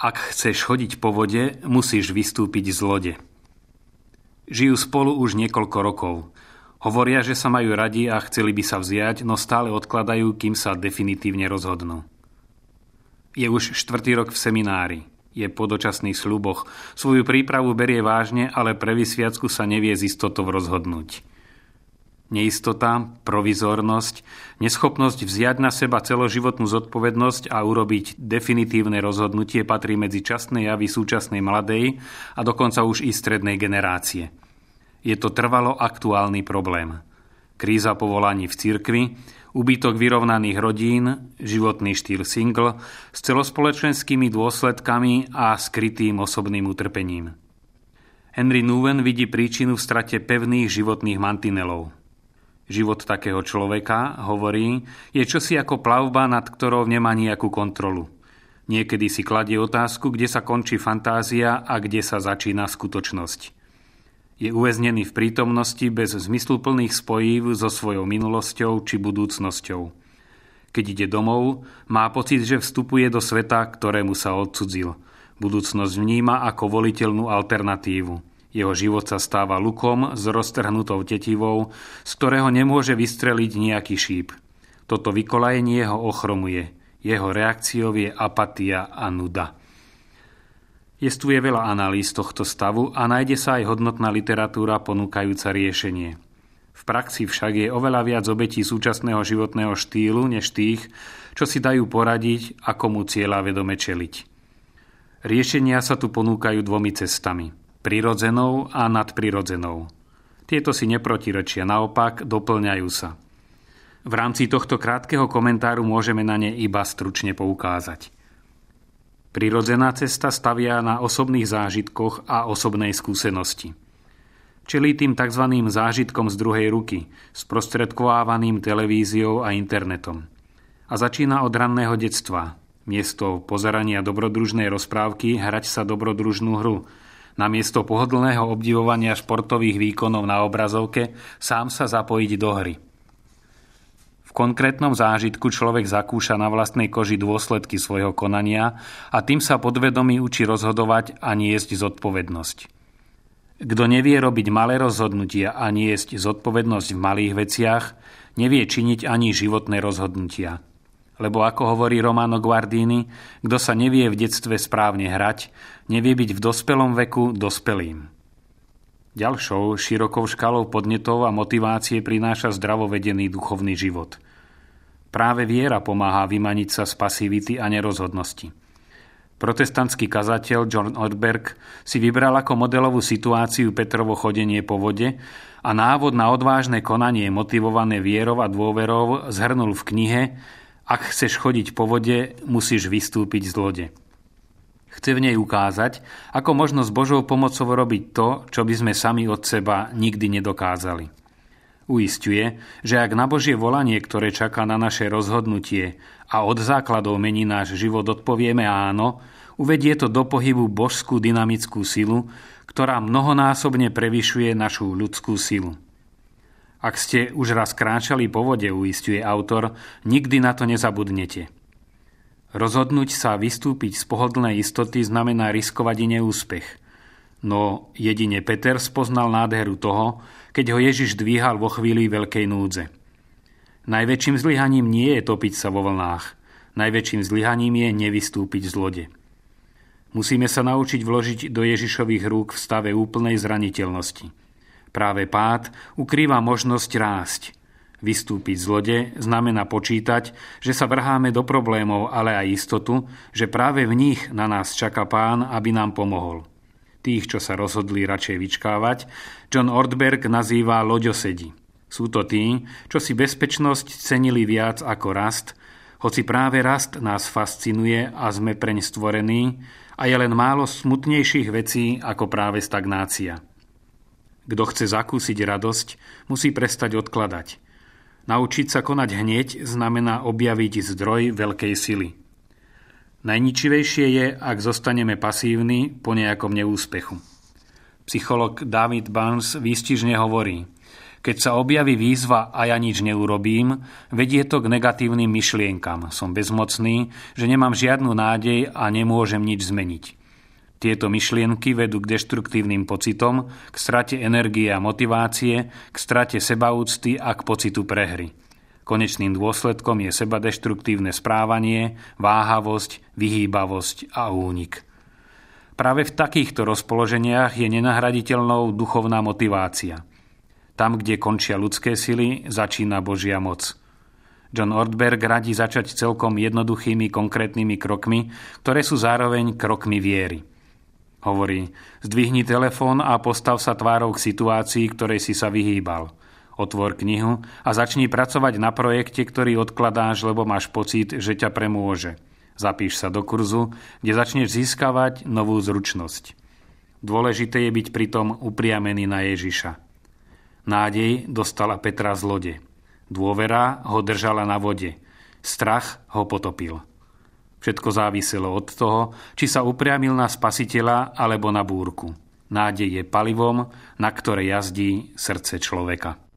Ak chceš chodiť po vode, musíš vystúpiť z lode. Žijú spolu už niekoľko rokov. Hovoria, že sa majú radi a chceli by sa vziať, no stále odkladajú, kým sa definitívne rozhodnú. Je už 4. rok v seminári. Je po dočasných sľuboch. Svoju prípravu berie vážne, ale pre vysviacku sa nevie z istotou rozhodnúť. Neistota, provizornosť, neschopnosť vziať na seba celoživotnú zodpovednosť a urobiť definitívne rozhodnutie patrí medzi častné javy súčasnej mladej a dokonca už i strednej generácie. Je to trvalo aktuálny problém. Kríza povolaní v cirkvi, úbytok vyrovnaných rodín, životný štýl single s celospoločenskými dôsledkami a skrytým osobným utrpením. Henry Nouwen vidí príčinu v strate pevných životných mantinelov. Život takého človeka, hovorí, je čosi ako plavba, nad ktorou nemá nejakú kontrolu. Niekedy si kladie otázku, kde sa končí fantázia a kde sa začína skutočnosť. Je uväznený v prítomnosti bez zmysluplných spojív so svojou minulosťou či budúcnosťou. Keď ide domov, má pocit, že vstupuje do sveta, ktorému sa odcudzil. Budúcnosť vníma ako voliteľnú alternatívu. Jeho život sa stáva lukom s roztrhnutou tetivou, z ktorého nemôže vystreliť nejaký šíp. Toto vykolajenie ho ochromuje. Jeho reakciou je apatia a nuda. Jestvuje veľa analýz tohto stavu a nájde sa aj hodnotná literatúra ponúkajúca riešenie. V praxi však je oveľa viac obetí súčasného životného štýlu, než tých, čo si dajú poradiť, ako mu cieľavedome čeliť. Riešenia sa tu ponúkajú dvomi cestami. Prirodzenou a nadprirodzenou. Tieto si neprotirečia, naopak doplňajú sa. V rámci tohto krátkeho komentáru môžeme na ne iba stručne poukázať. Prirodzená cesta stavia na osobných zážitkoch a osobnej skúsenosti. Čelí tým tzv. Zážitkom z druhej ruky, sprostredkovávaným televíziou a internetom. A začína od ranného detstva. Miesto pozerania dobrodružnej rozprávky hrať sa dobrodružnú hru. Namiesto pohodlného obdivovania športových výkonov na obrazovke sám sa zapojiť do hry. V konkrétnom zážitku človek zakúša na vlastnej koži dôsledky svojho konania a tým sa podvedomí učí rozhodovať a niesť zodpovednosť. Kto nevie robiť malé rozhodnutia a niesť zodpovednosť v malých veciach, nevie činiť ani životné rozhodnutia. Lebo ako hovorí Romano Guardini, kto sa nevie v detstve správne hrať, nevie byť v dospelom veku dospelým. Ďalšou širokou škálou podnetov a motivácie prináša zdravovedený duchovný život. Práve viera pomáha vymaniť sa z pasivity a nerozhodnosti. Protestantský kazateľ John Ortberg si vybral ako modelovú situáciu Petrovo chodenie po vode a návod na odvážne konanie motivované vierou a dôverou zhrnul v knihe Ak chceš chodiť po vode, musíš vystúpiť z lode. Chce v nej ukázať, ako možno s Božou pomocou robiť to, čo by sme sami od seba nikdy nedokázali. Uisťuje, že ak na Božie volanie, ktoré čaká na naše rozhodnutie a od základov mení náš život, odpovieme áno, uvedie to do pohybu božskú dynamickú silu, ktorá mnohonásobne prevyšuje našu ľudskú silu. Ak ste už raz kráčali po vode, uisťuje autor, nikdy na to nezabudnete. Rozhodnúť sa vystúpiť z pohodlnej istoty znamená riskovať i neúspech. No jedine Peter spoznal nádheru toho, keď ho Ježiš dvíhal vo chvíli veľkej núdze. Najväčším zlyhaním nie je topiť sa vo vlnách. Najväčším zlyhaním je nevystúpiť z lode. Musíme sa naučiť vložiť do Ježišových rúk v stave úplnej zraniteľnosti. Práve pád ukrýva možnosť rásť. Vystúpiť z lode znamená počítať, že sa vrháme do problémov, ale aj istotu, že práve v nich na nás čaká Pán, aby nám pomohol. Tých, čo sa rozhodli radšej vyčkávať, John Ortberg nazýva loďosedi. Sú to tí, čo si bezpečnosť cenili viac ako rast, hoci práve rast nás fascinuje a sme preň stvorení a je len málo smutnejších vecí ako práve stagnácia. Kto chce zakúsiť radosť, musí prestať odkladať. Naučiť sa konať hneď znamená objaviť zdroj veľkej sily. Najničivejšie je, ak zostaneme pasívni po nejakom neúspechu. Psycholog David Barnes výstižne hovorí: Keď sa objaví výzva a ja nič neurobím, vedie to k negatívnym myšlienkam. Som bezmocný, že nemám žiadnu nádej a nemôžem nič zmeniť. Tieto myšlienky vedú k deštruktívnym pocitom, k strate energie a motivácie, k strate sebaúcty a k pocitu prehry. Konečným dôsledkom je sebadeštruktívne správanie, váhavosť, vyhýbavosť a únik. Práve v takýchto rozpoloženiach je nenahraditeľnou duchovná motivácia. Tam, kde končia ľudské sily, začína Božia moc. John Ortberg radí začať celkom jednoduchými konkrétnymi krokmi, ktoré sú zároveň krokmi viery. Hovorí, zdvihni telefón a postav sa tvárou k situácii, ktorej si sa vyhýbal. Otvor knihu a začni pracovať na projekte, ktorý odkladáš, lebo máš pocit, že ťa premôže. Zapíš sa do kurzu, kde začneš získavať novú zručnosť. Dôležité je byť pritom upriamený na Ježiša. Nádej dostala Petra z lode. Dôvera ho držala na vode. Strach ho potopil. Všetko záviselo od toho, či sa upriamil na Spasiteľa alebo na búrku. Nádej je palivom, na ktoré jazdí srdce človeka.